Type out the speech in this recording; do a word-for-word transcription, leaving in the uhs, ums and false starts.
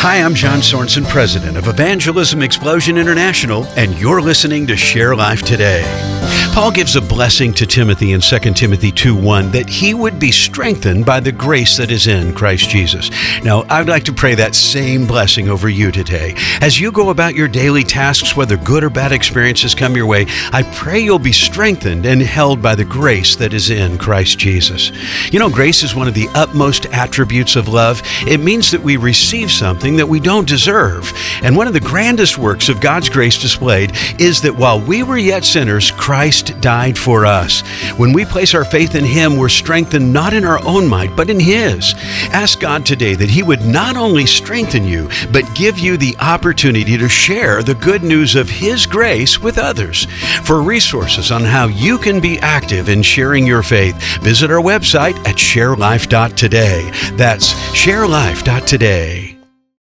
Hi, I'm John Sorensen, president of Evangelism Explosion International, and you're listening to Share Life Today. Paul gives a blessing to Timothy in Second Timothy two one that he would be strengthened by the grace that is in Christ Jesus. Now, I'd like to pray that same blessing over you today. As you go about your daily tasks, whether good or bad experiences come your way, I pray you'll be strengthened and held by the grace that is in Christ Jesus. You know, grace is one of the utmost attributes of love. It means that we receive something that we don't deserve. And one of the grandest works of God's grace displayed is that while we were yet sinners, Christ died for us. When we place our faith in Him, we're strengthened not in our own might, but in His. Ask God today that He would not only strengthen you, but give you the opportunity to share the good news of His grace with others. For resources on how you can be active in sharing your faith, visit our website at share life dot today. That's share life dot today.